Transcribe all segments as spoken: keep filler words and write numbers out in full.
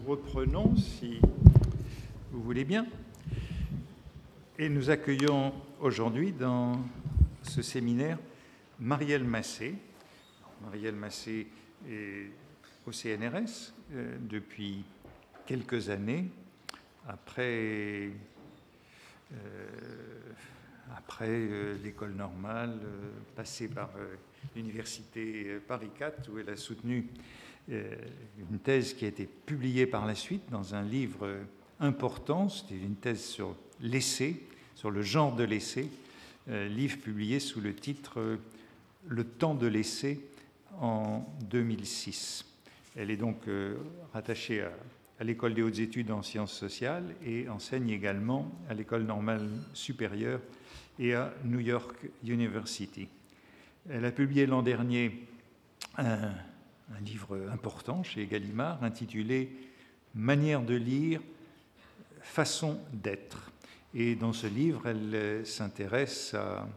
reprenons, si vous voulez bien. Et nous accueillons aujourd'hui dans ce séminaire Marielle Massé. Marielle Massé est au C N R S euh, depuis quelques années, après, euh, après euh, l'école normale, euh, passée par euh, l'université Paris quatre, où elle a soutenu euh, une thèse qui a été publiée par la suite dans un livre important. C'était une thèse sur l'essai, sur le genre de l'essai, euh, livre publié sous le titre euh, « Le temps de l'essai » en deux mille six. Elle est donc euh, rattachée à, à l'École des hautes études en sciences sociales et enseigne également à l'École normale supérieure et à New York University. Elle a publié l'an dernier un, un livre important chez Gallimard intitulé « Manière de lire, façon d'être ». Et dans ce livre, elle s'intéresse à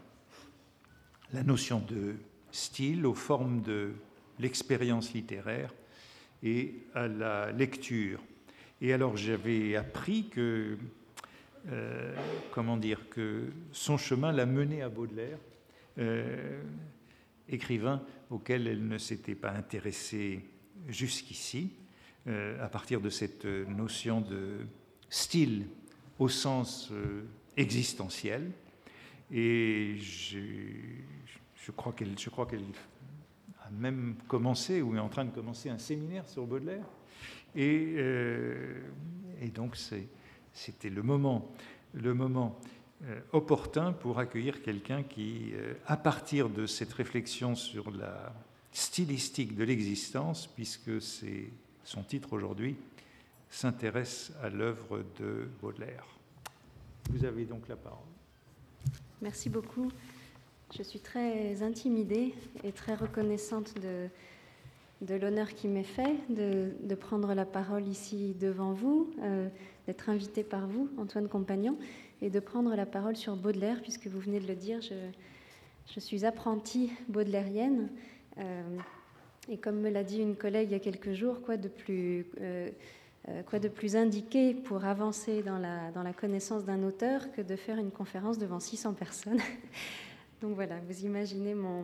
la notion de style, aux formes de l'expérience littéraire et à la lecture. Et alors j'avais appris que, euh, comment dire, que son chemin l'a menée à Baudelaire, euh, écrivain auquel elle ne s'était pas intéressée jusqu'ici, euh, à partir de cette notion de style au sens euh, existentiel. Et je, je crois qu'elle, je crois qu'elle a même commencé, ou est en train de commencer, un séminaire sur Baudelaire. Et, euh, et donc, c'est, c'était le moment, le moment euh, opportun pour accueillir quelqu'un qui, euh, à partir de cette réflexion sur la stylistique de l'existence, puisque c'est son titre aujourd'hui, s'intéresse à l'œuvre de Baudelaire. Vous avez donc la parole. Merci beaucoup. Je suis très intimidée et très reconnaissante de, de l'honneur qui m'est fait de, de prendre la parole ici devant vous, euh, d'être invitée par vous, Antoine Compagnon, et de prendre la parole sur Baudelaire, puisque vous venez de le dire, je, je suis apprentie baudelairienne. Euh, et comme me l'a dit une collègue il y a quelques jours, quoi de plus... Euh, Quoi de plus indiqué pour avancer dans la, dans la connaissance d'un auteur que de faire une conférence devant six cents personnes. Donc voilà, vous imaginez mon,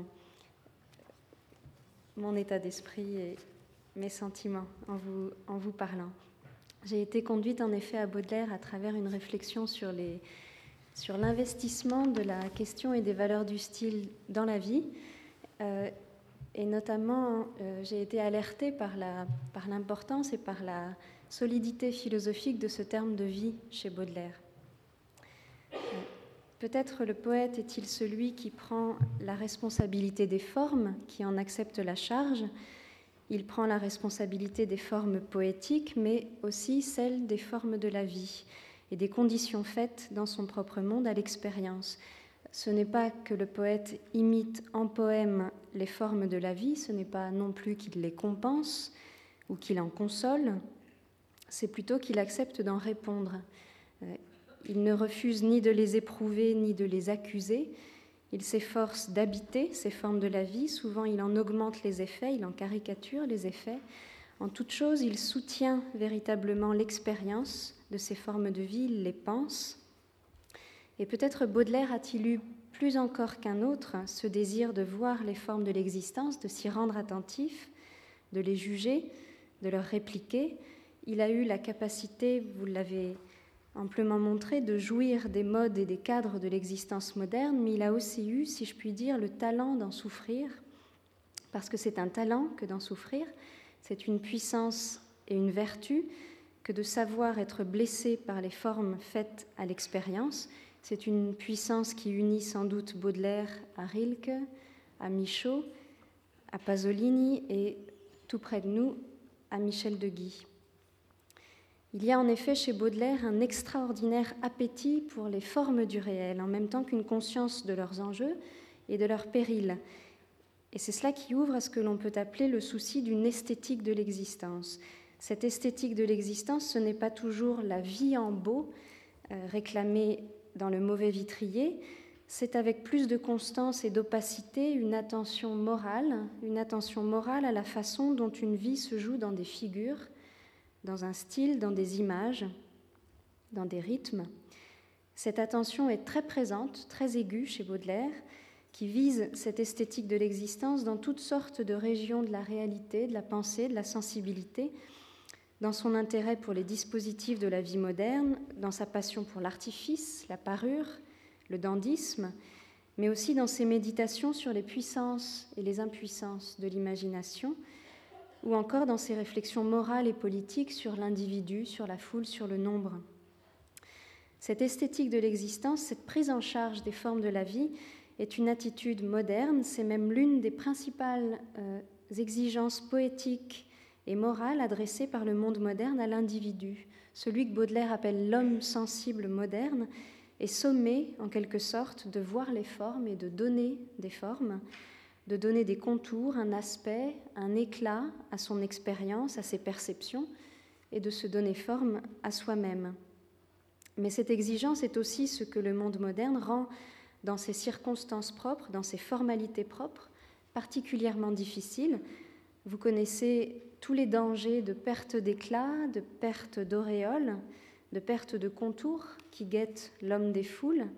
mon état d'esprit et mes sentiments en vous, en vous parlant. J'ai été conduite en effet à Baudelaire à travers une réflexion sur, les, sur l'investissement de la question et des valeurs du style dans la vie. Euh, et notamment, euh, j'ai été alertée par, la, par l'importance et par la solidité philosophique de ce terme de vie chez Baudelaire. Peut-être le poète est-il celui qui prend la responsabilité des formes, qui en accepte la charge. Il prend la responsabilité des formes poétiques, mais aussi celle des formes de la vie et des conditions faites dans son propre monde à l'expérience. Ce n'est pas que le poète imite en poème les formes de la vie, ce n'est pas non plus qu'il les compense ou qu'il en console, c'est plutôt qu'il accepte d'en répondre. Il ne refuse ni de les éprouver, ni de les accuser. Il s'efforce d'habiter ces formes de la vie. Souvent, il en augmente les effets, il en caricature les effets. En toute chose, il soutient véritablement l'expérience de ces formes de vie, il les pense. Et peut-être Baudelaire a-t-il eu plus encore qu'un autre ce désir de voir les formes de l'existence, de s'y rendre attentif, de les juger, de leur répliquer. Il a eu la capacité, vous l'avez amplement montré, de jouir des modes et des cadres de l'existence moderne, mais il a aussi eu, si je puis dire, le talent d'en souffrir, parce que c'est un talent que d'en souffrir, c'est une puissance et une vertu que de savoir être blessé par les formes faites à l'expérience. C'est une puissance qui unit sans doute Baudelaire à Rilke, à Michaud, à Pasolini et, tout près de nous, à Michel de Guy. Il y a en effet chez Baudelaire un extraordinaire appétit pour les formes du réel, en même temps qu'une conscience de leurs enjeux et de leurs périls. Et c'est cela qui ouvre à ce que l'on peut appeler le souci d'une esthétique de l'existence. Cette esthétique de l'existence, ce n'est pas toujours la vie en beau, euh, réclamée dans le mauvais vitrier, c'est avec plus de constance et d'opacité une attention morale, une attention morale à la façon dont une vie se joue dans des figures, dans un style, dans des images, dans des rythmes. Cette attention est très présente, très aiguë chez Baudelaire, qui vise cette esthétique de l'existence dans toutes sortes de régions de la réalité, de la pensée, de la sensibilité, dans son intérêt pour les dispositifs de la vie moderne, dans sa passion pour l'artifice, la parure, le dandysme, mais aussi dans ses méditations sur les puissances et les impuissances de l'imagination, ou encore dans ses réflexions morales et politiques sur l'individu, sur la foule, sur le nombre. Cette esthétique de l'existence, cette prise en charge des formes de la vie, est une attitude moderne, c'est même l'une des principales euh, exigences poétiques et morales adressées par le monde moderne à l'individu. Celui que Baudelaire appelle l'homme sensible moderne est sommé, en quelque sorte, de voir les formes et de donner des formes, de donner des contours, un aspect, un éclat à son expérience, à ses perceptions, et de se donner forme à soi-même. Mais cette exigence est aussi ce que le monde moderne rend dans ses circonstances propres, dans ses formalités propres, particulièrement difficiles. Vous connaissez tous les dangers de perte d'éclat, de perte d'auréole, de perte de contours qui guettent l'homme des foules.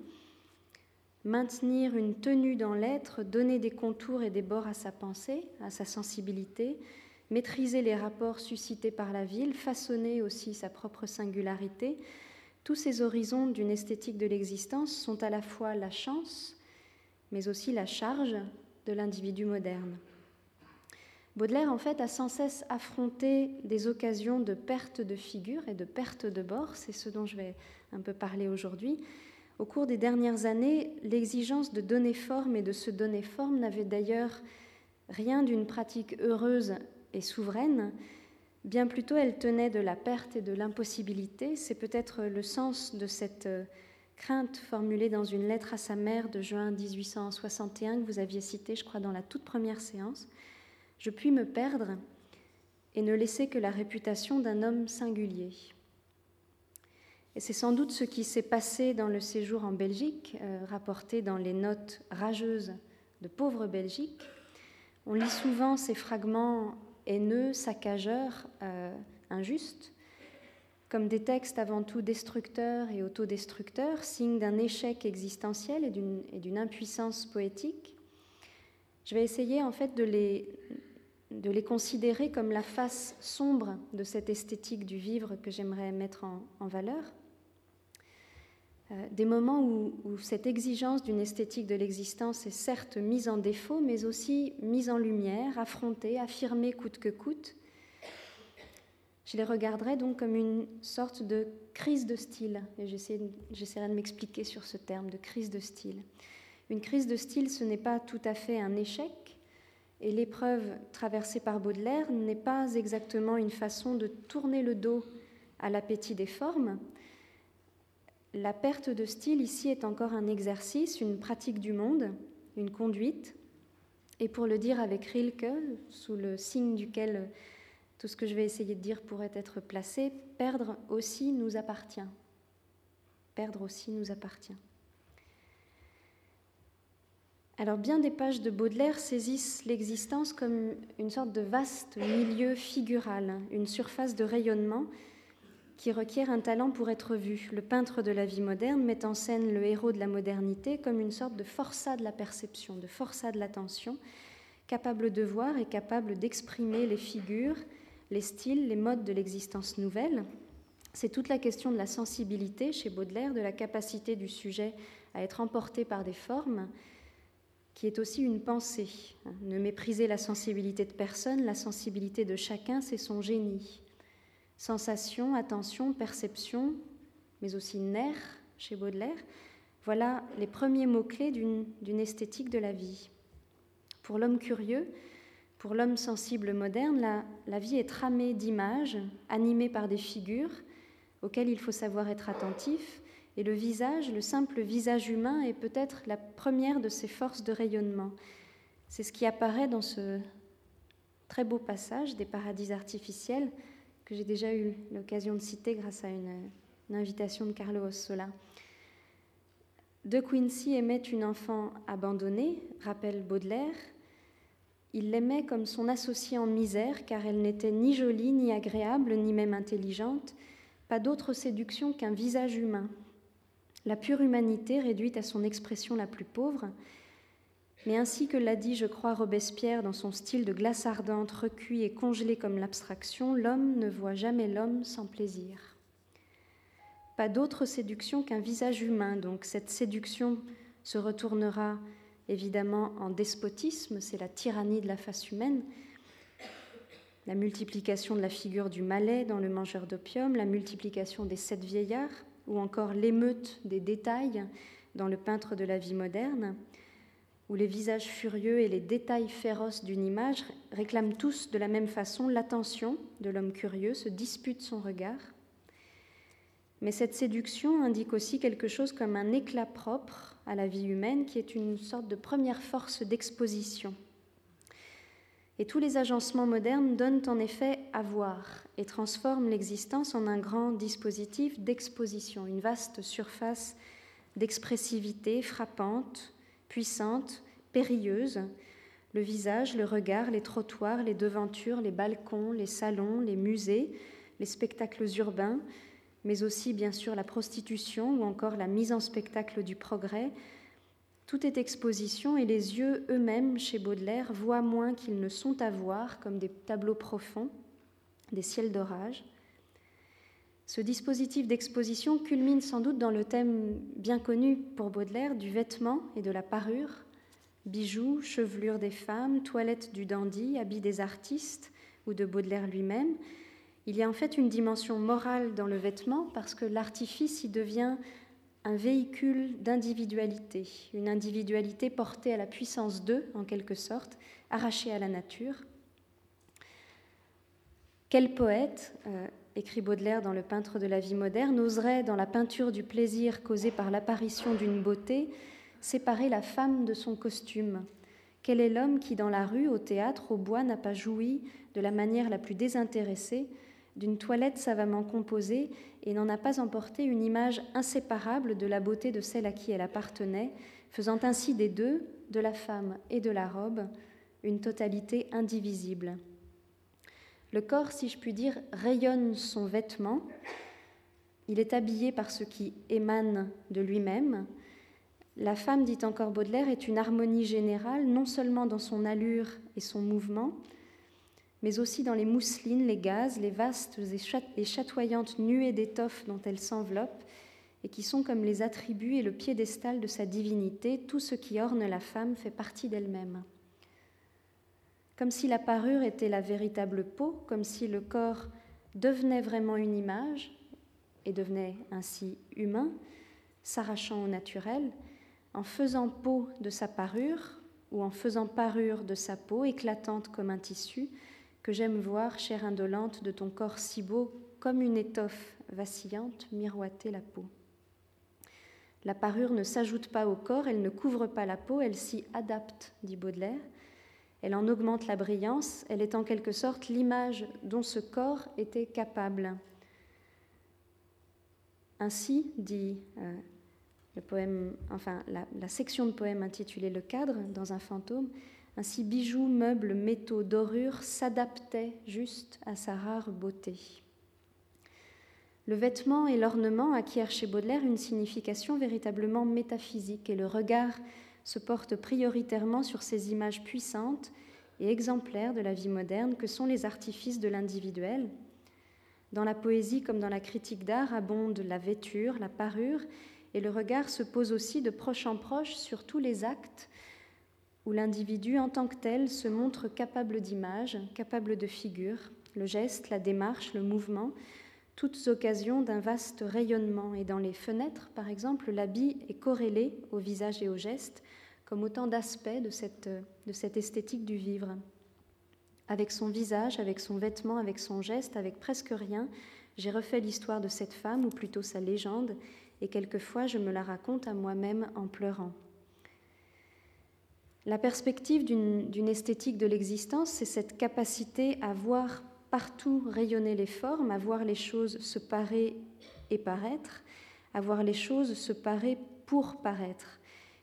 Maintenir une tenue dans l'être, donner des contours et des bords à sa pensée, à sa sensibilité, maîtriser les rapports suscités par la ville, façonner aussi sa propre singularité. Tous ces horizons d'une esthétique de l'existence sont à la fois la chance, mais aussi la charge de l'individu moderne. Baudelaire, en fait, a sans cesse affronté des occasions de perte de figure et de perte de bord, c'est ce dont je vais un peu parler aujourd'hui. Au cours des dernières années, l'exigence de donner forme et de se donner forme n'avait d'ailleurs rien d'une pratique heureuse et souveraine. Bien plutôt, elle tenait de la perte et de l'impossibilité. C'est peut-être le sens de cette crainte formulée dans une lettre à sa mère de juin dix-huit cent soixante et un que vous aviez citée, je crois, dans la toute première séance. « Je puis me perdre et ne laisser que la réputation d'un homme singulier. » Et c'est sans doute ce qui s'est passé dans le séjour en Belgique, euh, rapporté dans les notes rageuses de Pauvre Belgique. On lit souvent ces fragments haineux, saccageurs, euh, injustes, comme des textes avant tout destructeurs et autodestructeurs, signe d'un échec existentiel et d'une, et d'une impuissance poétique. Je vais essayer en fait de les, de les considérer comme la face sombre de cette esthétique du vivre que j'aimerais mettre en, en valeur. Euh, des moments où, où cette exigence d'une esthétique de l'existence est certes mise en défaut, mais aussi mise en lumière, affrontée, affirmée coûte que coûte. Je les regarderai donc comme une sorte de crise de style, et j'essaierai, j'essaierai de m'expliquer sur ce terme de crise de style. Une crise de style, ce n'est pas tout à fait un échec, et l'épreuve traversée par Baudelaire n'est pas exactement une façon de tourner le dos à l'appétit des formes. La perte de style ici est encore un exercice, une pratique du monde, une conduite, et pour le dire avec Rilke, sous le signe duquel tout ce que je vais essayer de dire pourrait être placé, perdre aussi nous appartient. Perdre aussi nous appartient. Alors, bien des pages de Baudelaire saisissent l'existence comme une sorte de vaste milieu figural, une surface de rayonnement qui requiert un talent pour être vu. Le peintre de la vie moderne met en scène le héros de la modernité comme une sorte de forçat de la perception, de forçat de l'attention, capable de voir et capable d'exprimer les figures, les styles, les modes de l'existence nouvelle. C'est toute la question de la sensibilité chez Baudelaire, de la capacité du sujet à être emporté par des formes, qui est aussi une pensée. Ne mépriser la sensibilité de personne, la sensibilité de chacun, c'est son génie. Sensation, attention, perception, mais aussi nerf chez Baudelaire, voilà les premiers mots-clés d'une, d'une esthétique de la vie. Pour l'homme curieux, pour l'homme sensible moderne, la, la vie est tramée d'images, animée par des figures auxquelles il faut savoir être attentif, et le visage, le simple visage humain, est peut-être la première de ces forces de rayonnement. C'est ce qui apparaît dans ce très beau passage des paradis artificiels que j'ai déjà eu l'occasion de citer grâce à une, une invitation de Carlo Ossola. De Quincey aimait une enfant abandonnée, rappelle Baudelaire. Il l'aimait comme son associée en misère, car elle n'était ni jolie, ni agréable, ni même intelligente, pas d'autre séduction qu'un visage humain. La pure humanité réduite à son expression la plus pauvre, mais ainsi que l'a dit, je crois, Robespierre dans son style de glace ardente, recuit et congelé comme l'abstraction, l'homme ne voit jamais l'homme sans plaisir. Pas d'autre séduction qu'un visage humain, donc cette séduction se retournera évidemment en despotisme, c'est la tyrannie de la face humaine, la multiplication de la figure du Malais dans Le Mangeur d'opium, la multiplication des sept vieillards, ou encore l'émeute des détails dans Le Peintre de la vie moderne, où les visages furieux et les détails féroces d'une image réclament tous de la même façon l'attention de l'homme curieux, se disputent son regard. Mais cette séduction indique aussi quelque chose comme un éclat propre à la vie humaine qui est une sorte de première force d'exposition. Et tous les agencements modernes donnent en effet à voir et transforment l'existence en un grand dispositif d'exposition, une vaste surface d'expressivité frappante, puissante, périlleuse. Le visage, le regard, les trottoirs, les devantures, les balcons, les salons, les musées, les spectacles urbains, mais aussi bien sûr la prostitution ou encore la mise en spectacle du progrès. Tout est exposition et les yeux eux-mêmes, chez Baudelaire, voient moins qu'ils ne sont à voir, comme des tableaux profonds, des ciels d'orage. Ce dispositif d'exposition culmine sans doute dans le thème bien connu pour Baudelaire du vêtement et de la parure, bijoux, chevelure des femmes, toilettes du dandy, habits des artistes ou de Baudelaire lui-même. Il y a en fait une dimension morale dans le vêtement parce que l'artifice y devient un véhicule d'individualité, une individualité portée à la puissance d'eux, en quelque sorte, arrachée à la nature. Quel poète, euh, écrit Baudelaire dans Le Peintre de la vie moderne, oserait, dans la peinture du plaisir causé par l'apparition d'une beauté, séparer la femme de son costume? Quel est l'homme qui, dans la rue, au théâtre, au bois, n'a pas joui de la manière la plus désintéressée d'une toilette savamment composée et n'en a pas emporté une image inséparable de la beauté de celle à qui elle appartenait, faisant ainsi des deux, de la femme et de la robe, une totalité indivisible. Le corps, si je puis dire, rayonne son vêtement. Il est habillé par ce qui émane de lui-même. La femme, dit encore Baudelaire, est une harmonie générale, non seulement dans son allure et son mouvement, mais aussi dans les mousselines, les gazes, les vastes et chatoyantes nuées d'étoffes dont elle s'enveloppe, et qui sont comme les attributs et le piédestal de sa divinité. Tout ce qui orne la femme fait partie d'elle-même. Comme si la parure était la véritable peau, comme si le corps devenait vraiment une image, et devenait ainsi humain, s'arrachant au naturel, en faisant peau de sa parure, ou en faisant parure de sa peau, éclatante comme un tissu, que j'aime voir, chair indolente de ton corps si beau, comme une étoffe vacillante, miroiter la peau. La parure ne s'ajoute pas au corps, elle ne couvre pas la peau, elle s'y adapte, dit Baudelaire. Elle en augmente la brillance, elle est en quelque sorte l'image dont ce corps était capable. Ainsi, dit euh, le poème, enfin la, la section de poème intitulée « Le cadre » dans un fantôme, ainsi bijoux, meubles, métaux, dorures s'adaptaient juste à sa rare beauté. Le vêtement et l'ornement acquièrent chez Baudelaire une signification véritablement métaphysique et le regard se porte prioritairement sur ces images puissantes et exemplaires de la vie moderne que sont les artifices de l'individuel. Dans la poésie comme dans la critique d'art abondent la vêture, la parure, et le regard se pose aussi de proche en proche sur tous les actes où l'individu en tant que tel se montre capable d'image, capable de figure, le geste, la démarche, le mouvement, toutes occasions d'un vaste rayonnement. Et dans les fenêtres, par exemple, l'habit est corrélé au visage et au geste, comme autant d'aspects de cette, de cette esthétique du vivre. Avec son visage, avec son vêtement, avec son geste, avec presque rien, j'ai refait l'histoire de cette femme, ou plutôt sa légende, et quelquefois je me la raconte à moi-même en pleurant. La perspective d'une, d'une esthétique de l'existence, c'est cette capacité à voir partout rayonner les formes, à voir les choses se parer et paraître, à voir les choses se parer pour paraître.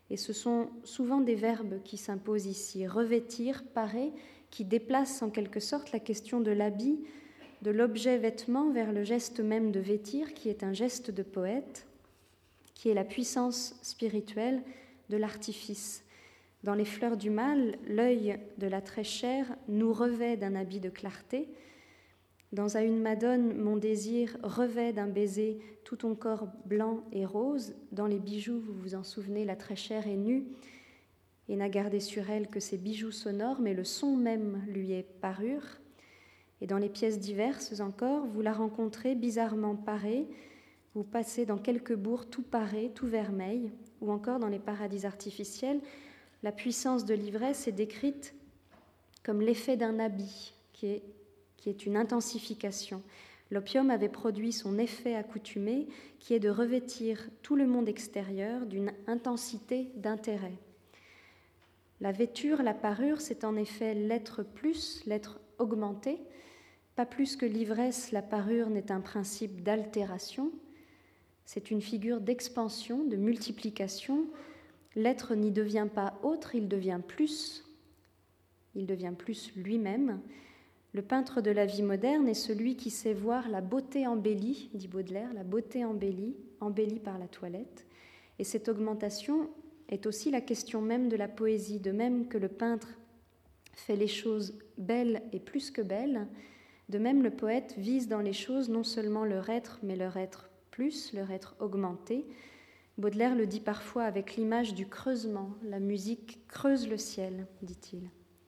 Et ce sont souvent des verbes qui s'imposent ici, revêtir, parer, qui déplacent en quelque sorte la question de l'habit, de l'objet vêtement vers le geste même de vêtir, qui est un geste de poète, qui est la puissance spirituelle de l'artifice. Dans les fleurs du mal, l'œil de la très chère nous revêt d'un habit de clarté. Dans À une madone, mon désir revêt d'un baiser tout ton corps blanc et rose. Dans les bijoux, vous vous en souvenez, la très chère est nue et n'a gardé sur elle que ses bijoux sonores, mais le son même lui est parure. Et dans les pièces diverses encore, vous la rencontrez bizarrement parée, vous passez dans quelques bourgs tout parés, tout vermeil, ou encore dans les paradis artificiels, la puissance de l'ivresse est décrite comme l'effet d'un habit, qui est, qui est une intensification. L'opium avait produit son effet accoutumé, qui est de revêtir tout le monde extérieur d'une intensité d'intérêt. La vêture, la parure, c'est en effet l'être plus, l'être augmenté. Pas plus que l'ivresse, la parure n'est un principe d'altération. C'est une figure d'expansion, de multiplication. L'être n'y devient pas autre, il devient plus. Il devient plus lui-même. Le peintre de la vie moderne est celui qui sait voir la beauté embellie, dit Baudelaire, la beauté embellie, embellie par la toilette. Et cette augmentation est aussi la question même de la poésie, de même que le peintre fait les choses belles et plus que belles, de même le poète vise dans les choses non seulement leur être, mais leur être plus, leur être augmenté. Baudelaire le dit parfois avec l'image du creusement. La musique creuse le ciel, dit-il.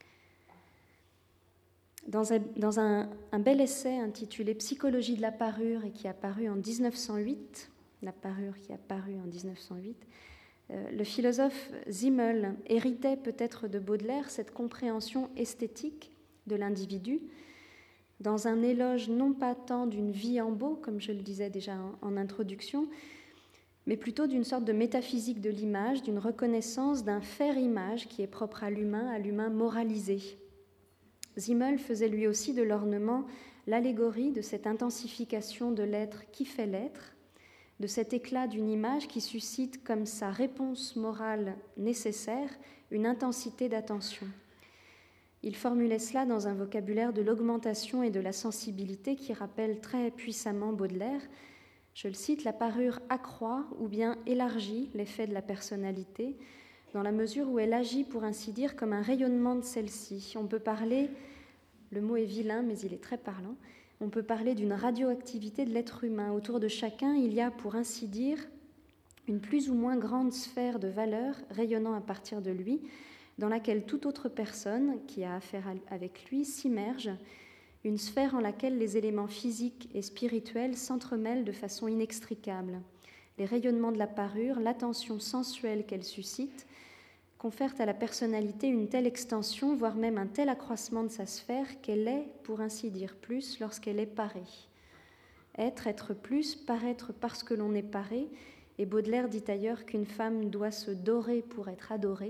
Dans, un, dans un, un bel essai intitulé « Psychologie de la parure » et qui a paru en dix-neuf cent huit, la parure qui a paru en dix-neuf cent huit, euh, le philosophe Simmel héritait peut-être de Baudelaire cette compréhension esthétique de l'individu dans un éloge non pas tant d'une vie en beau, comme je le disais déjà en, en introduction, mais plutôt d'une sorte de métaphysique de l'image, d'une reconnaissance d'un faire-image qui est propre à l'humain, à l'humain moralisé. Simmel faisait lui aussi de l'ornement l'allégorie de cette intensification de l'être qui fait l'être, de cet éclat d'une image qui suscite comme sa réponse morale nécessaire une intensité d'attention. Il formulait cela dans un vocabulaire de l'augmentation et de la sensibilité qui rappelle très puissamment Baudelaire. Je le cite, « La parure accroît ou bien élargit l'effet de la personnalité, dans la mesure où elle agit, pour ainsi dire, comme un rayonnement de celle-ci. On peut parler, le mot est vilain, mais il est très parlant, on peut parler d'une radioactivité de l'être humain. Autour de chacun, il y a, pour ainsi dire, une plus ou moins grande sphère de valeur rayonnant à partir de lui, dans laquelle toute autre personne qui a affaire avec lui s'immerge, une sphère en laquelle les éléments physiques et spirituels s'entremêlent de façon inextricable. Les rayonnements de la parure, l'attention sensuelle qu'elle suscite, confèrent à la personnalité une telle extension, voire même un tel accroissement de sa sphère qu'elle est, pour ainsi dire, plus lorsqu'elle est parée. Être, être plus, paraître parce que l'on est paré, et Baudelaire dit ailleurs qu'une femme doit se dorer pour être adorée.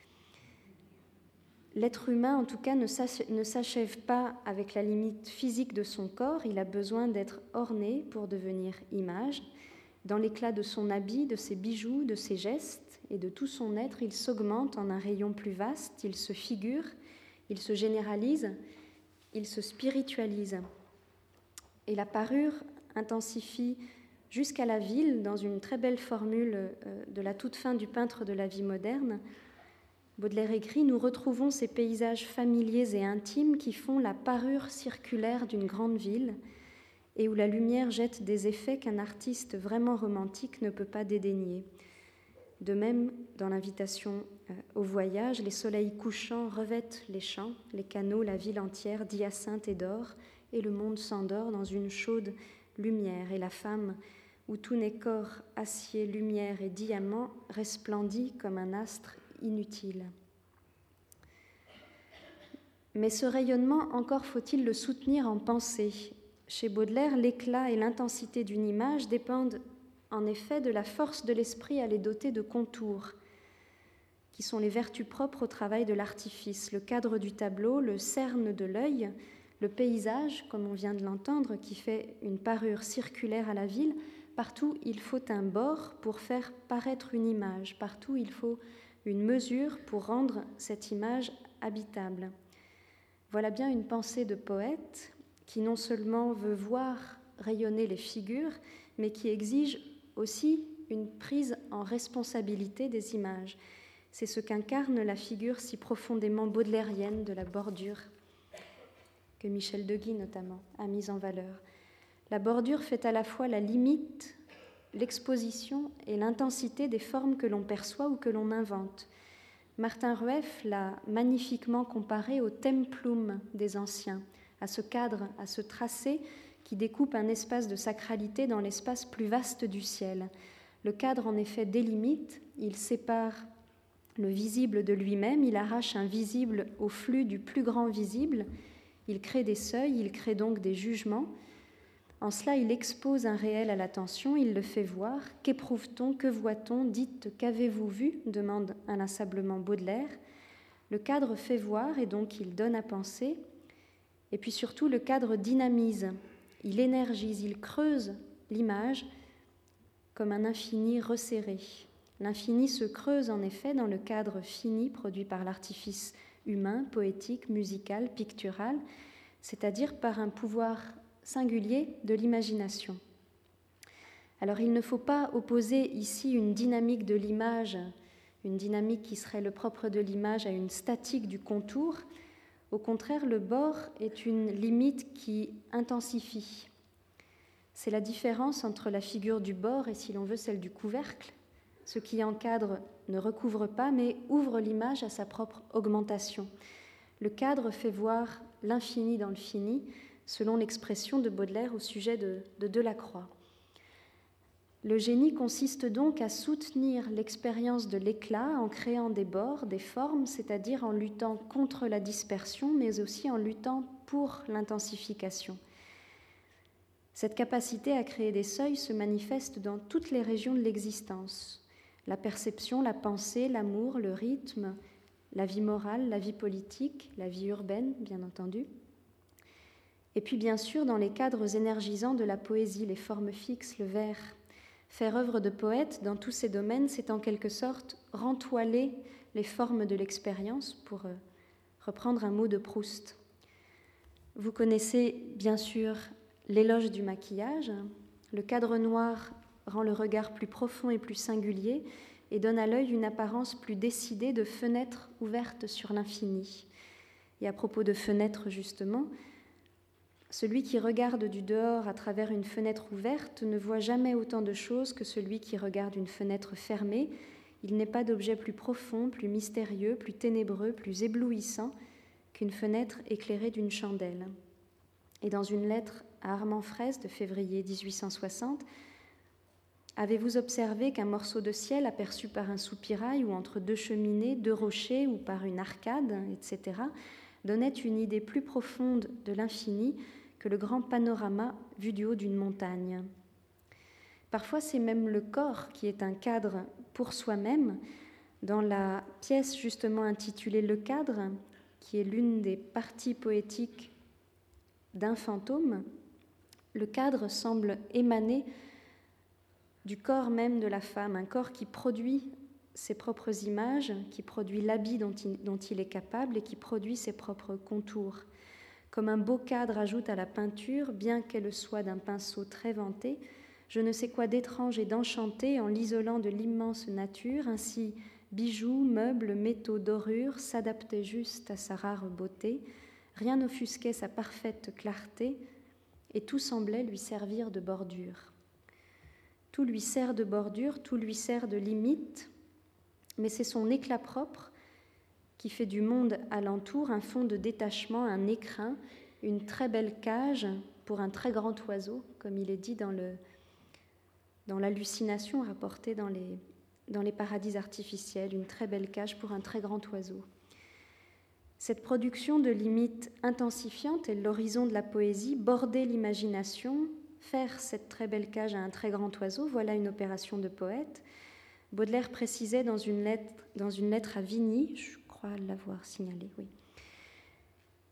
L'être humain, en tout cas, ne s'achève pas avec la limite physique de son corps, il a besoin d'être orné pour devenir image. Dans l'éclat de son habit, de ses bijoux, de ses gestes et de tout son être, il s'augmente en un rayon plus vaste, il se figure, il se généralise, il se spiritualise. Et la parure intensifie jusqu'à la ville, dans une très belle formule de la toute fin du peintre de la vie moderne. Baudelaire écrit « Nous retrouvons ces paysages familiers et intimes qui font la parure circulaire d'une grande ville et où la lumière jette des effets qu'un artiste vraiment romantique ne peut pas dédaigner. De même, dans l'invitation au voyage, les soleils couchants revêtent les champs, les canaux, la ville entière d'hyacinthe et d'or, et le monde s'endort dans une chaude lumière, et la femme, où tout n'est corps, acier, lumière et diamant, resplendit comme un astre inutile. Mais ce rayonnement, encore faut-il le soutenir en pensée. Chez Baudelaire, l'éclat et l'intensité d'une image dépendent en effet de la force de l'esprit à les doter de contours, qui sont les vertus propres au travail de l'artifice. Le cadre du tableau, le cerne de l'œil, le paysage, comme on vient de l'entendre, qui fait une parure circulaire à la ville, partout il faut un bord pour faire paraître une image, partout il faut une mesure pour rendre cette image habitable. Voilà bien une pensée de poète qui non seulement veut voir rayonner les figures, mais qui exige aussi une prise en responsabilité des images. C'est ce qu'incarne la figure si profondément baudelairienne de la bordure, que Michel de Guy notamment a mise en valeur. La bordure fait à la fois la limite, l'exposition et l'intensité des formes que l'on perçoit ou que l'on invente. Martin Rueff l'a magnifiquement comparé au templum des anciens, à ce cadre, à ce tracé qui découpe un espace de sacralité dans l'espace plus vaste du ciel. Le cadre, en effet, délimite, il sépare le visible de lui-même, il arrache un visible au flux du plus grand visible, il crée des seuils, il crée donc des jugements. En cela, il expose un réel à l'attention, il le fait voir. Qu'éprouve-t-on, que voit-on, dites, qu'avez-vous vu demande inlassablement Baudelaire. Le cadre fait voir et donc il donne à penser. Et puis surtout, le cadre dynamise, il énergise, il creuse l'image comme un infini resserré. L'infini se creuse en effet dans le cadre fini produit par l'artifice humain, poétique, musical, pictural, c'est-à-dire par un pouvoir singulier de l'imagination. Alors il ne faut pas opposer ici une dynamique de l'image, une dynamique qui serait le propre de l'image à une statique du contour. Au contraire, le bord est une limite qui intensifie. C'est la différence entre la figure du bord et, si l'on veut, celle du couvercle. Ce qui encadre ne recouvre pas, mais ouvre l'image à sa propre augmentation. Le cadre fait voir l'infini dans le fini, selon l'expression de Baudelaire au sujet de, de Delacroix. Le génie consiste donc à soutenir l'expérience de l'éclat en créant des bords, des formes, c'est-à-dire en luttant contre la dispersion, mais aussi en luttant pour l'intensification. Cette capacité à créer des seuils se manifeste dans toutes les régions de l'existence. La perception, la pensée, l'amour, le rythme, la vie morale, la vie politique, la vie urbaine, bien entendu. Et puis bien sûr dans les cadres énergisants de la poésie, les formes fixes, le vers. Faire œuvre de poète dans tous ces domaines, c'est en quelque sorte rentoiler les formes de l'expérience, pour reprendre un mot de Proust. Vous connaissez bien sûr l'éloge du maquillage. Le cadre noir rend le regard plus profond et plus singulier et donne à l'œil une apparence plus décidée de fenêtre ouverte sur l'infini. Et à propos de fenêtre, justement, celui qui regarde du dehors à travers une fenêtre ouverte ne voit jamais autant de choses que celui qui regarde une fenêtre fermée. Il n'est pas d'objet plus profond, plus mystérieux, plus ténébreux, plus éblouissant qu'une fenêtre éclairée d'une chandelle. Et dans une lettre à Armand Fraisse de février dix-huit cent soixante, avez-vous observé qu'un morceau de ciel aperçu par un soupirail ou entre deux cheminées, deux rochers ou par une arcade, et cetera, donnait une idée plus profonde de l'infini que le grand panorama vu du haut d'une montagne. Parfois, c'est même le corps qui est un cadre pour soi-même. Dans la pièce justement intitulée « Le cadre », qui est l'une des parties poétiques d'un fantôme, le cadre semble émaner du corps même de la femme, un corps qui produit ses propres images, qui produit l'habit dont il, dont il est capable et qui produit ses propres contours. Comme un beau cadre ajoute à la peinture, bien qu'elle soit d'un pinceau très vanté, je ne sais quoi d'étrange et d'enchanté en l'isolant de l'immense nature, ainsi bijoux, meubles, métaux, dorures s'adaptaient juste à sa rare beauté, rien n'offusquait sa parfaite clarté, et tout semblait lui servir de bordure. Tout lui sert de bordure, tout lui sert de limite, mais c'est son éclat propre qui fait du monde alentour un fond de détachement, un écrin, une très belle cage pour un très grand oiseau, comme il est dit dans, le, dans l'hallucination rapportée dans les, dans les paradis artificiels, une très belle cage pour un très grand oiseau. Cette production de limites intensifiantes est l'horizon de la poésie, border l'imagination, faire cette très belle cage à un très grand oiseau, voilà une opération de poète. Baudelaire précisait dans une lettre, dans une lettre à Vigny, je crois l'avoir signalé, oui.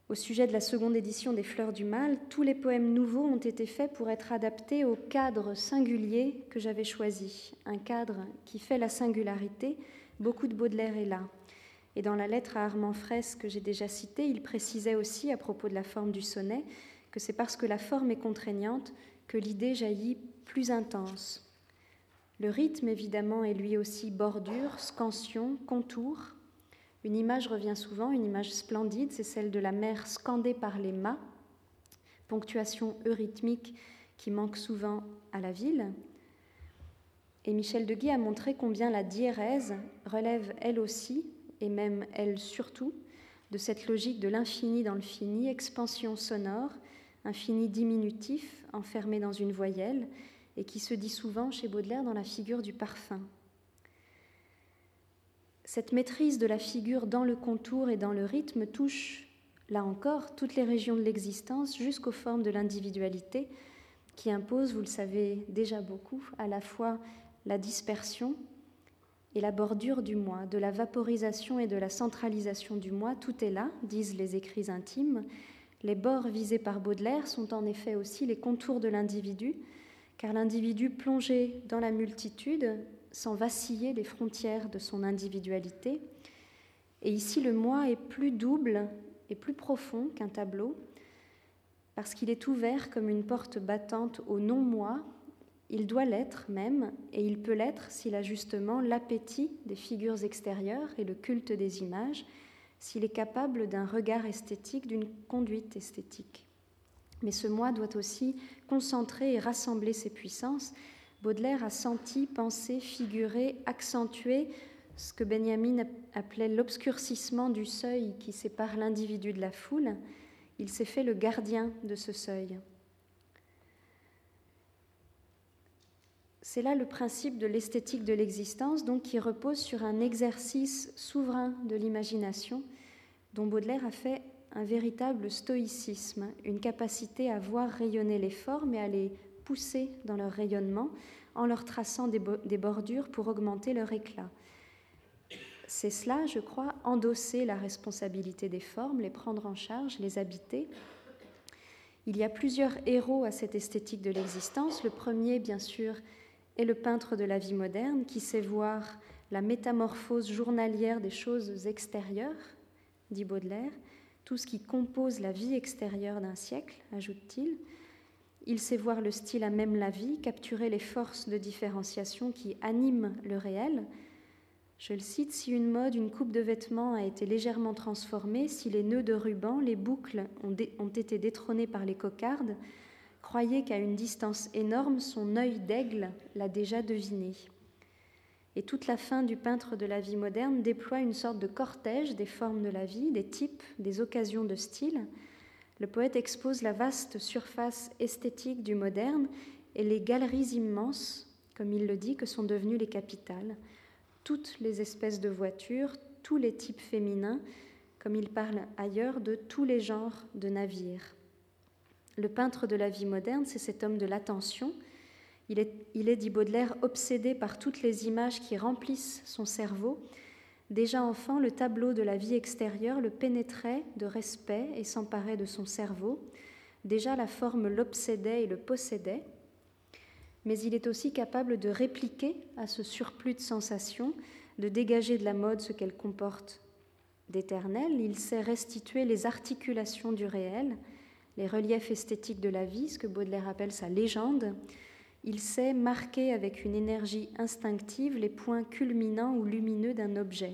Au sujet de la seconde édition des Fleurs du Mal, tous les poèmes nouveaux ont été faits pour être adaptés au cadre singulier que j'avais choisi, un cadre qui fait la singularité. Beaucoup de Baudelaire est là. Et dans la lettre à Armand Fraisse que j'ai déjà citée, il précisait aussi à propos de la forme du sonnet que c'est parce que la forme est contraignante que l'idée jaillit plus intense. Le rythme, évidemment, est lui aussi bordure, scansion, contour. Une image revient souvent, une image splendide, c'est celle de la mer scandée par les mâts, ponctuation eurythmique qui manque souvent à la ville. Et Michel de Guy a montré combien la diérèse relève elle aussi, et même elle surtout, de cette logique de l'infini dans le fini, expansion sonore, infini diminutif enfermé dans une voyelle, et qui se dit souvent chez Baudelaire dans la figure du parfum. Cette maîtrise de la figure dans le contour et dans le rythme touche, là encore, toutes les régions de l'existence jusqu'aux formes de l'individualité qui imposent, vous le savez déjà beaucoup, à la fois la dispersion et la bordure du moi, de la vaporisation et de la centralisation du moi. Tout est là, disent les écrits intimes. Les bords visés par Baudelaire sont en effet aussi les contours de l'individu, car l'individu plongé dans la multitude sans vaciller les frontières de son individualité. Et ici, le moi est plus double et plus profond qu'un tableau, parce qu'il est ouvert comme une porte battante au non-moi. Il doit l'être même, et il peut l'être s'il a justement l'appétit des figures extérieures et le culte des images, s'il est capable d'un regard esthétique, d'une conduite esthétique. Mais ce moi doit aussi concentrer et rassembler ses puissances. Baudelaire a senti, pensé, figuré, accentué ce que Benjamin appelait l'obscurcissement du seuil qui sépare l'individu de la foule. Il s'est fait le gardien de ce seuil. C'est là le principe de l'esthétique de l'existence, donc qui repose sur un exercice souverain de l'imagination, dont Baudelaire a fait un véritable stoïcisme, une capacité à voir rayonner les formes et à les pousser dans leur rayonnement en leur traçant des, bo- des bordures pour augmenter leur éclat. C'est cela, je crois, endosser la responsabilité des formes, les prendre en charge, les habiter. Il y a plusieurs héros à cette esthétique de l'existence. Le premier, bien sûr, est le peintre de la vie moderne qui sait voir la métamorphose journalière des choses extérieures, dit Baudelaire, tout ce qui compose la vie extérieure d'un siècle, ajoute-t-il. Il sait voir le style à même la vie, capturer les forces de différenciation qui animent le réel. Je le cite, si une mode, une coupe de vêtements a été légèrement transformée, si les nœuds de ruban, les boucles ont, dé- ont été détrônés par les cocardes, croyez qu'à une distance énorme, son œil d'aigle l'a déjà deviné. Et toute la fin du peintre de la vie moderne déploie une sorte de cortège des formes de la vie, des types, des occasions de style. Le poète expose la vaste surface esthétique du moderne et les galeries immenses, comme il le dit, que sont devenues les capitales, toutes les espèces de voitures, tous les types féminins, comme il parle ailleurs de tous les genres de navires. Le peintre de la vie moderne, c'est cet homme de l'attention. Il est, il est, dit Baudelaire, obsédé par toutes les images qui remplissent son cerveau. Déjà enfant, le tableau de la vie extérieure le pénétrait de respect et s'emparait de son cerveau. Déjà, la forme l'obsédait et le possédait. Mais il est aussi capable de répliquer à ce surplus de sensations, de dégager de la mode ce qu'elle comporte d'éternel. Il sait restituer les articulations du réel, les reliefs esthétiques de la vie, ce que Baudelaire appelle sa légende. Il sait marquer avec une énergie instinctive les points culminants ou lumineux d'un objet.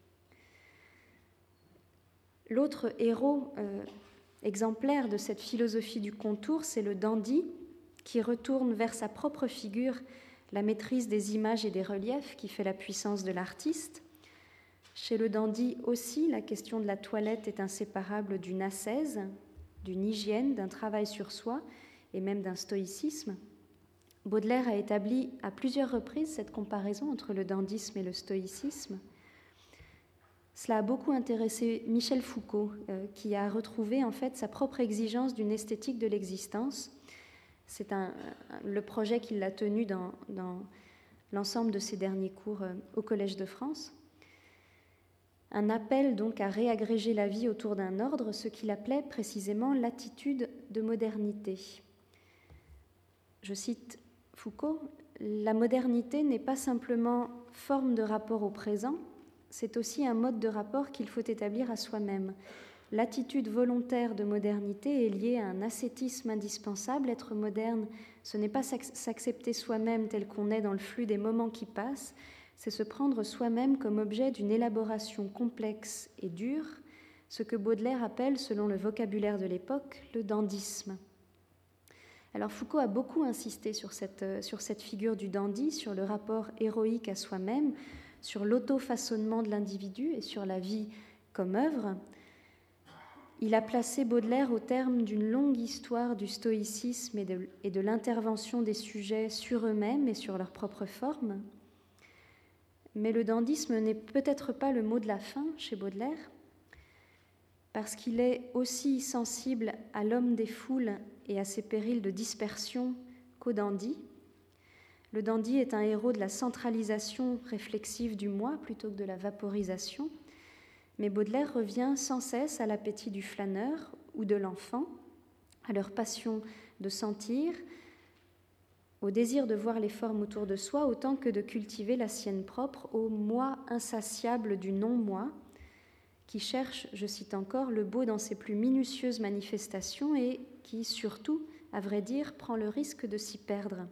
L'autre héros euh, exemplaire de cette philosophie du contour, c'est le dandy, qui retourne vers sa propre figure la maîtrise des images et des reliefs qui fait la puissance de l'artiste. Chez le dandy aussi, la question de la toilette est inséparable d'une ascèse, d'une hygiène, d'un travail sur soi et même d'un stoïcisme. Baudelaire a établi à plusieurs reprises cette comparaison entre le dandysme et le stoïcisme. Cela a beaucoup intéressé Michel Foucault, euh, qui a retrouvé en fait sa propre exigence d'une esthétique de l'existence. C'est un, le projet qu'il a tenu dans, dans l'ensemble de ses derniers cours euh, au Collège de France. un appel donc à réagréger la vie autour d'un ordre, ce qu'il appelait précisément l'attitude de modernité. Je cite Foucault, « La modernité n'est pas simplement forme de rapport au présent, c'est aussi un mode de rapport qu'il faut établir à soi-même. L'attitude volontaire de modernité est liée à un ascétisme indispensable. Être moderne, ce n'est pas s'accepter soi-même tel qu'on est dans le flux des moments qui passent, c'est se prendre soi-même comme objet d'une élaboration complexe et dure, ce que Baudelaire appelle, selon le vocabulaire de l'époque, le dandysme. » Alors Foucault a beaucoup insisté sur cette, sur cette figure du dandy, sur le rapport héroïque à soi-même, sur l'auto-façonnement de l'individu et sur la vie comme œuvre. Il a placé Baudelaire au terme d'une longue histoire du stoïcisme et de, et de l'intervention des sujets sur eux-mêmes et sur leur propre forme. Mais le dandysme n'est peut-être pas le mot de la fin chez Baudelaire, parce qu'il est aussi sensible à l'homme des foules et à ses périls de dispersion qu'au dandy. Le dandy est un héros de la centralisation réflexive du moi plutôt que de la vaporisation, mais Baudelaire revient sans cesse à l'appétit du flâneur ou de l'enfant, à leur passion de sentir, au désir de voir les formes autour de soi autant que de cultiver la sienne propre, au moi insatiable du non-moi, qui cherche, je cite encore, le beau dans ses plus minutieuses manifestations et qui, surtout, à vrai dire, prend le risque de s'y perdre.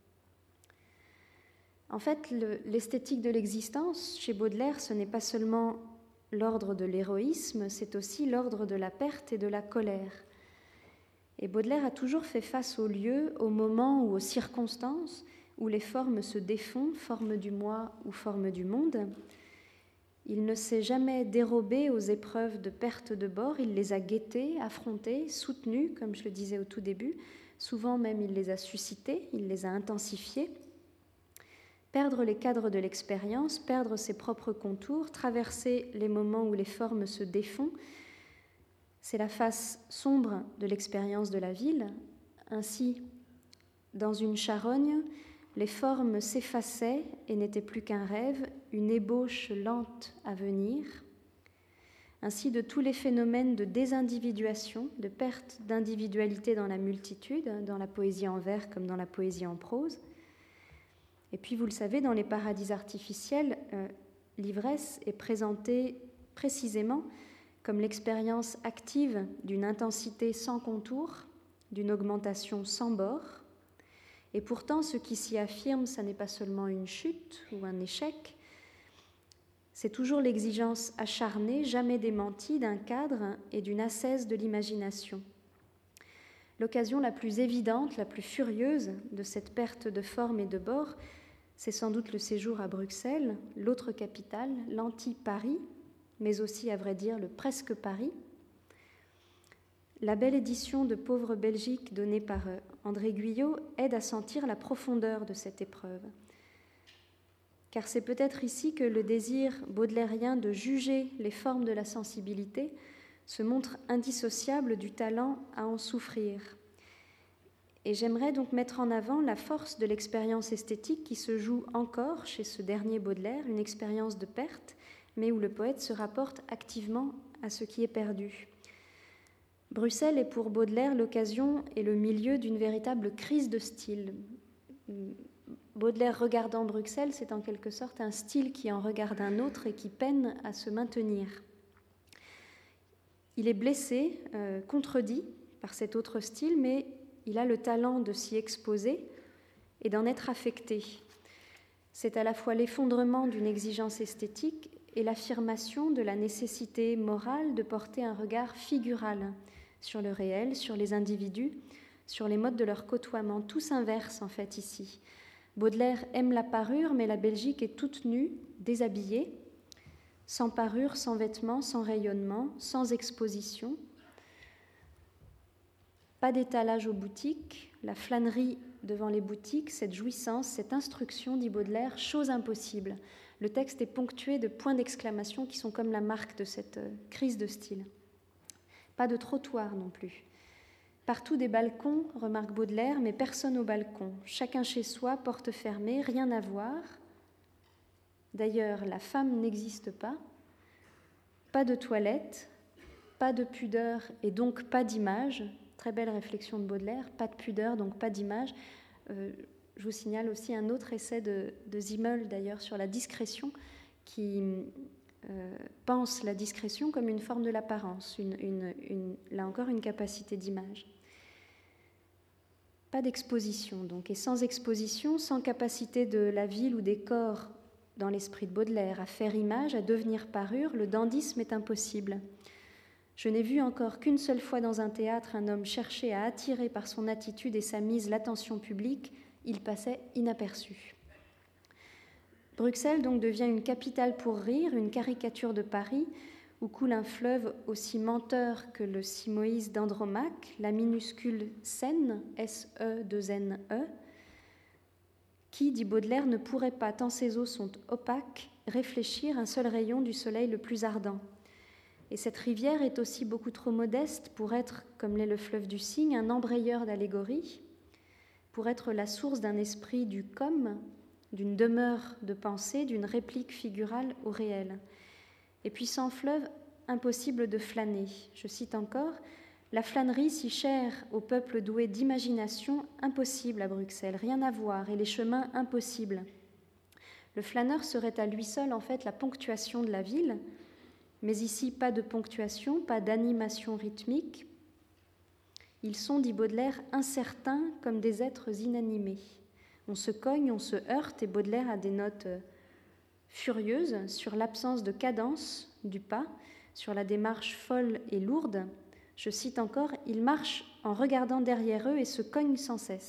En fait, le, l'esthétique de l'existence, chez Baudelaire, ce n'est pas seulement l'ordre de l'héroïsme, c'est aussi l'ordre de la perte et de la colère. Et Baudelaire a toujours fait face aux lieux, aux moments ou aux circonstances où les formes se défont, forme du moi ou forme du monde. Il ne s'est jamais dérobé aux épreuves de perte de bord, il les a guettées, affrontées, soutenues, comme je le disais au tout début. Souvent même, il les a suscitées, il les a intensifiées. Perdre les cadres de l'expérience, perdre ses propres contours, traverser les moments où les formes se défont, c'est la face sombre de l'expérience de la ville. Ainsi, dans une charogne, les formes s'effaçaient et n'étaient plus qu'un rêve, une ébauche lente à venir. Ainsi, de tous les phénomènes de désindividuation, de perte d'individualité dans la multitude, dans la poésie en vers comme dans la poésie en prose. Et puis, vous le savez, dans les paradis artificiels, euh, l'ivresse est présentée précisément comme l'expérience active d'une intensité sans contour, d'une augmentation sans bord. Et pourtant, ce qui s'y affirme, ça n'est pas seulement une chute ou un échec, c'est toujours l'exigence acharnée, jamais démentie, d'un cadre et d'une ascèse de l'imagination. L'occasion la plus évidente, la plus furieuse de cette perte de forme et de bord, c'est sans doute le séjour à Bruxelles, l'autre capitale, l'anti-Paris, mais aussi, à vrai dire, le presque Paris. La belle édition de Pauvre Belgique donnée par André Guyot aide à sentir la profondeur de cette épreuve. Car c'est peut-être ici que le désir baudelairien de juger les formes de la sensibilité se montre indissociable du talent à en souffrir. Et j'aimerais donc mettre en avant la force de l'expérience esthétique qui se joue encore chez ce dernier Baudelaire, une expérience de perte, mais où le poète se rapporte activement à ce qui est perdu. Bruxelles est pour Baudelaire l'occasion et le milieu d'une véritable crise de style. Baudelaire regardant Bruxelles, c'est en quelque sorte un style qui en regarde un autre et qui peine à se maintenir. Il est blessé, euh, contredit par cet autre style, mais il a le talent de s'y exposer et d'en être affecté. C'est à la fois l'effondrement d'une exigence esthétique et l'affirmation de la nécessité morale de porter un regard figural sur le réel, sur les individus, sur les modes de leur côtoiement. Tout s'inverse en fait ici. Baudelaire aime la parure, mais la Belgique est toute nue, déshabillée, sans parure, sans vêtements, sans rayonnement, sans exposition. Pas d'étalage aux boutiques, la flânerie devant les boutiques, cette jouissance, cette instruction, dit Baudelaire, chose impossible. Le texte est ponctué de points d'exclamation qui sont comme la marque de cette crise de style. Pas de trottoir non plus. Partout des balcons, remarque Baudelaire, mais personne au balcon. Chacun chez soi, porte fermée, rien à voir. D'ailleurs, la femme n'existe pas. Pas de toilette, pas de pudeur et donc pas d'image. Très belle réflexion de Baudelaire. Pas de pudeur, donc pas d'image. Euh, je vous signale aussi un autre essai de, de Zimmel, d'ailleurs, sur la discrétion, qui euh, pense la discrétion comme une forme de l'apparence, une, une, une, là encore une capacité d'image. Pas d'exposition, donc, et sans exposition, sans capacité de la ville ou des corps dans l'esprit de Baudelaire à faire image, à devenir parure, le dandysme est impossible. Je n'ai vu encore qu'une seule fois dans un théâtre un homme chercher à attirer par son attitude et sa mise l'attention publique, il passait inaperçu. Bruxelles donc devient une capitale pour rire, une caricature de Paris, où coule un fleuve aussi menteur que le Simoïs d'Andromaque, la minuscule Seine, S E deux N E, qui, dit Baudelaire, ne pourrait pas, tant ses eaux sont opaques, réfléchir un seul rayon du soleil le plus ardent. Et cette rivière est aussi beaucoup trop modeste pour être, comme l'est le fleuve du Cygne, un embrayeur d'allégorie, pour être la source d'un esprit du comme, d'une demeure de pensée, d'une réplique figurale au réel. Et puis sans fleuve, impossible de flâner. Je cite encore, « La flânerie si chère au peuple doué d'imagination, impossible à Bruxelles, rien à voir, et les chemins impossibles. Le flâneur serait à lui seul en fait la ponctuation de la ville, mais ici pas de ponctuation, pas d'animation rythmique. Ils sont, dit Baudelaire, incertains comme des êtres inanimés. On se cogne, on se heurte, et Baudelaire a des notes furieuses sur l'absence de cadence du pas, sur la démarche folle et lourde. Je cite encore, « Ils marchent en regardant derrière eux et se cognent sans cesse. »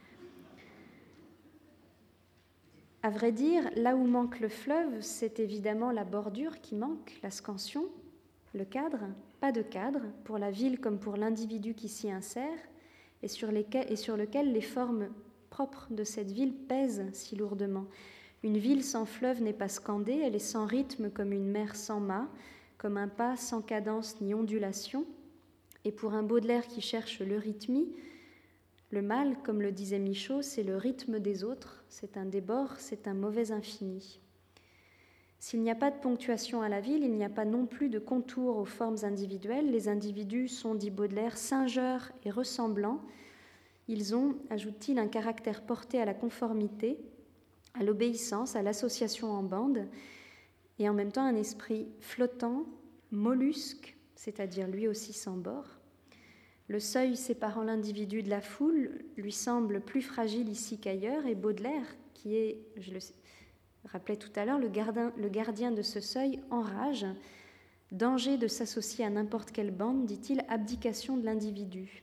À vrai dire, là où manque le fleuve, c'est évidemment la bordure qui manque, la scansion, le cadre, pas de cadre, pour la ville comme pour l'individu qui s'y insère, et sur, lesquels, et sur lequel les formes propres de cette ville pèsent si lourdement. Une ville sans fleuve n'est pas scandée, elle est sans rythme comme une mer sans mât, comme un pas sans cadence ni ondulation. Et pour un Baudelaire qui cherche le rythme, le mal, comme le disait Michaud, c'est le rythme des autres, c'est un débord, c'est un mauvais infini. S'il n'y a pas de ponctuation à la ville, il n'y a pas non plus de contour aux formes individuelles. Les individus sont, dit Baudelaire, singeurs et ressemblants. Ils ont, ajoute-t-il, un caractère porté à la conformité, à l'obéissance, à l'association en bande, et en même temps un esprit flottant, mollusque, c'est-à-dire lui aussi sans bord. Le seuil séparant l'individu de la foule lui semble plus fragile ici qu'ailleurs, et Baudelaire, qui est, je le rappelais tout à l'heure, le gardien, le gardien de ce seuil, enrage. Danger de s'associer à n'importe quelle bande, dit-il, abdication de l'individu.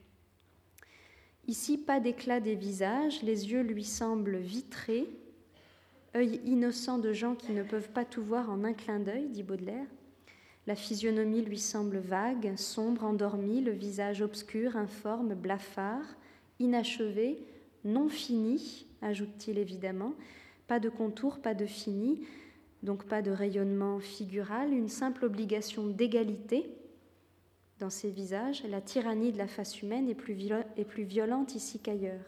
Ici, pas d'éclat des visages, les yeux lui semblent vitrés, œil innocent de gens qui ne peuvent pas tout voir en un clin d'œil, dit Baudelaire. La physionomie lui semble vague, sombre, endormie, le visage obscur, informe, blafard, inachevé, non fini, ajoute-t-il évidemment, pas de contour, pas de fini, donc pas de rayonnement figural, une simple obligation d'égalité dans ces visages. La tyrannie de la face humaine est plus, viol- est plus violente ici qu'ailleurs.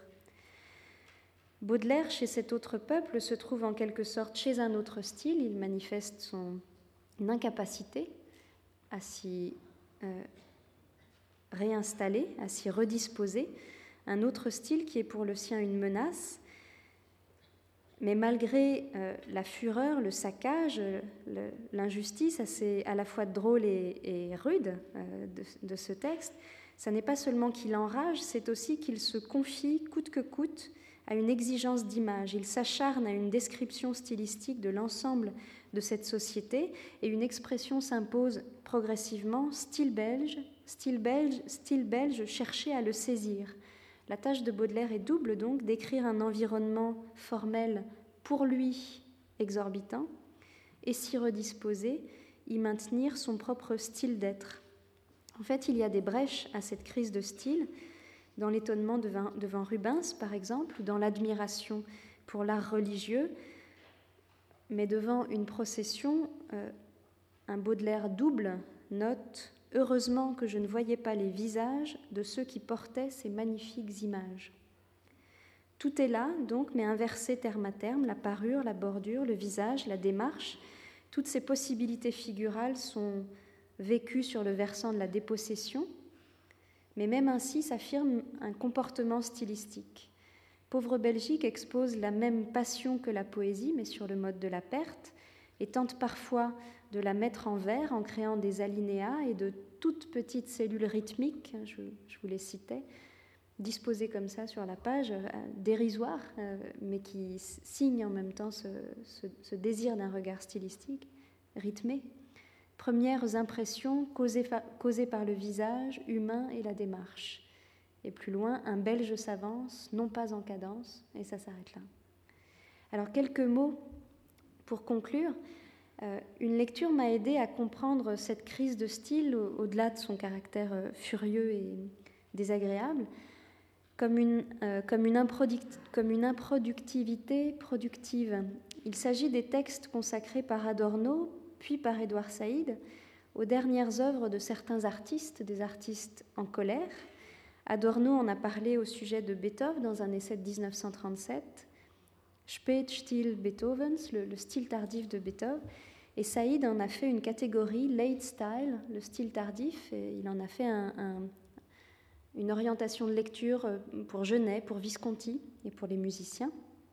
Baudelaire, chez cet autre peuple, se trouve en quelque sorte chez un autre style. Il manifeste son incapacité à s'y euh, réinstaller, à s'y redisposer, un autre style qui est pour le sien une menace. Mais malgré euh, la fureur, le saccage, le, l'injustice assez à la fois drôle et, et rude euh, de, de ce texte, ça n'est pas seulement qu'il enrage, c'est aussi qu'il se confie coûte que coûte à une exigence d'image. Il s'acharne à une description stylistique de l'ensemble de cette société et une expression s'impose progressivement, style belge, style belge, style belge, chercher à le saisir. La tâche de Baudelaire est double donc, d'écrire un environnement formel pour lui exorbitant et s'y redisposer, y maintenir son propre style d'être. En fait, il y a des brèches à cette crise de style, dans l'étonnement devant, devant Rubens, par exemple, ou dans l'admiration pour l'art religieux, mais devant une procession, euh, un Baudelaire double note « Heureusement que je ne voyais pas les visages de ceux qui portaient ces magnifiques images ». Tout est là, donc, mais inversé terme à terme, la parure, la bordure, le visage, la démarche, Toutes ces possibilités figurales sont vécues sur le versant de la dépossession, mais même ainsi s'affirme un comportement stylistique. Pauvre Belgique expose la même passion que la poésie, mais sur le mode de la perte, et tente parfois de la mettre en vers en créant des alinéas et de toutes petites cellules rythmiques, je, je vous les citais, disposées comme ça sur la page, euh, dérisoires, euh, mais qui signent en même temps ce, ce, ce désir d'un regard stylistique, rythmé. Premières impressions causées, fa- causées par le visage humain et la démarche. Et plus loin, un Belge s'avance, non pas en cadence, et ça s'arrête là. Alors, quelques mots pour conclure. Euh, une lecture m'a aidé à comprendre cette crise de style au- au-delà de son caractère euh, furieux et désagréable, comme une, euh, comme, une improduct- comme une improductivité productive. Il s'agit des textes consacrés par Adorno, puis par Édouard Saïd, aux dernières œuvres de certains artistes, des artistes en colère. Adorno en a parlé au sujet de Beethoven dans un essai de dix-neuf cent trente-sept, Spätstil Beethovens, le, le style tardif de Beethoven, et Saïd en a fait une catégorie, late style, le style tardif, et il en a fait un, un, une orientation de lecture pour Genet, pour Visconti et pour les musiciens.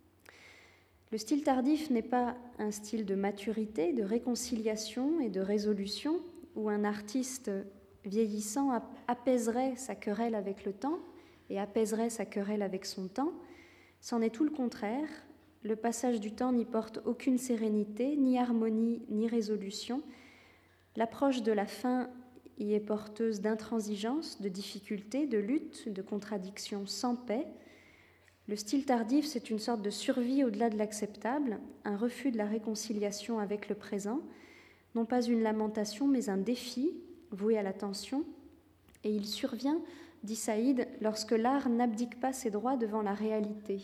Le style tardif n'est pas un style de maturité, de réconciliation et de résolution, où un artiste vieillissant apaiserait sa querelle avec le temps et apaiserait sa querelle avec son temps. C'en est tout le contraire. Le passage du temps n'y porte aucune sérénité, ni harmonie, ni résolution. L'approche de la fin y est porteuse d'intransigeance, de difficultés, de luttes, de contradictions sans paix. Le style tardif, c'est une sorte de survie au-delà de l'acceptable, un refus de la réconciliation avec le présent, non pas une lamentation, mais un défi voué à la tension. Et il survient, dit Saïd, lorsque l'art n'abdique pas ses droits devant la réalité.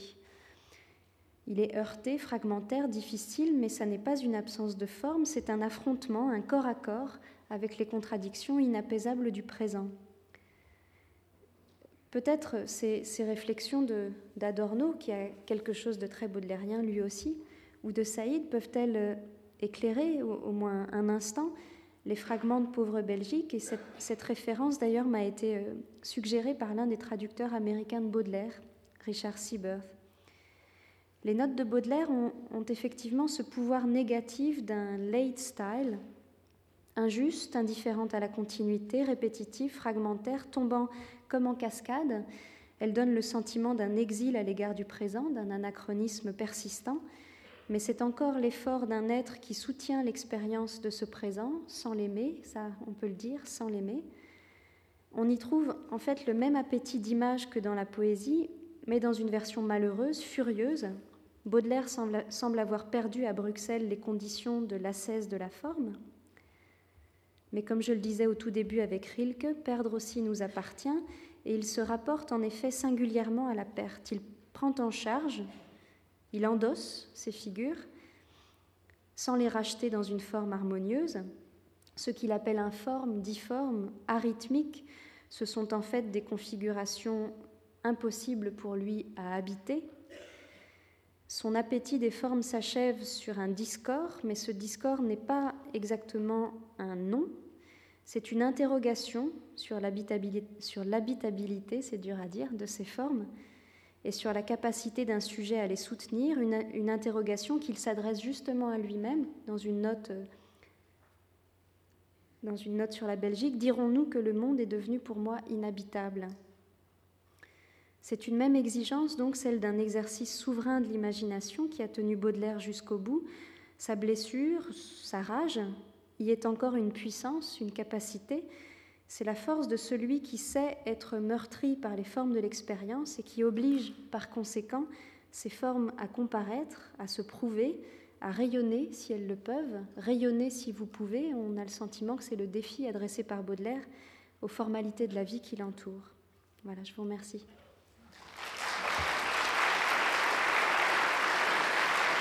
Il est heurté, fragmentaire, difficile, mais ça n'est pas une absence de forme, c'est un affrontement, un corps à corps avec les contradictions inapaisables du présent. Peut-être ces, ces réflexions de, d'Adorno, qui a quelque chose de très baudelairien lui aussi, ou de Saïd, peuvent-elles éclairer au, au moins un instant les fragments de Pauvre Belgique. Et cette, cette référence d'ailleurs m'a été euh, suggérée par l'un des traducteurs américains de Baudelaire, Richard Seaworth. Les notes de Baudelaire ont, ont effectivement ce pouvoir négatif d'un late style, injuste, indifférente à la continuité, répétitive, fragmentaire, tombant comme en cascade. Elle donne le sentiment d'un exil à l'égard du présent, d'un anachronisme persistant, mais c'est encore l'effort d'un être qui soutient l'expérience de ce présent, sans l'aimer, ça on peut le dire, sans l'aimer. On y trouve en fait le même appétit d'image que dans la poésie, mais dans une version malheureuse, furieuse. Baudelaire semble, semble avoir perdu à Bruxelles les conditions de l'ascèse de la forme. Mais comme je le disais au tout début avec Rilke, perdre aussi nous appartient, et il se rapporte en effet singulièrement à la perte. Il prend en charge, il endosse ces figures, sans les racheter dans une forme harmonieuse. Ce qu'il appelle informe, difforme, arythmique, ce sont en fait des configurations impossibles pour lui à habiter. Son appétit des formes s'achève sur un discord, mais ce discord n'est pas exactement un nom, c'est une interrogation sur l'habitabilité, sur l'habitabilité, c'est dur à dire, de ces formes, et sur la capacité d'un sujet à les soutenir, une, une interrogation qu'il s'adresse justement à lui-même dans une note, dans une note sur la Belgique. Dirons-nous que le monde est devenu pour moi inhabitable ? C'est une même exigence, donc celle d'un exercice souverain de l'imagination qui a tenu Baudelaire jusqu'au bout. Sa blessure, sa rage, y est encore une puissance, une capacité. C'est la force de celui qui sait être meurtri par les formes de l'expérience et qui oblige par conséquent ces formes à comparaître, à se prouver, à rayonner si elles le peuvent. Rayonner si vous pouvez, on a le sentiment que c'est le défi adressé par Baudelaire aux formalités de la vie qui l'entoure. Voilà, je vous remercie.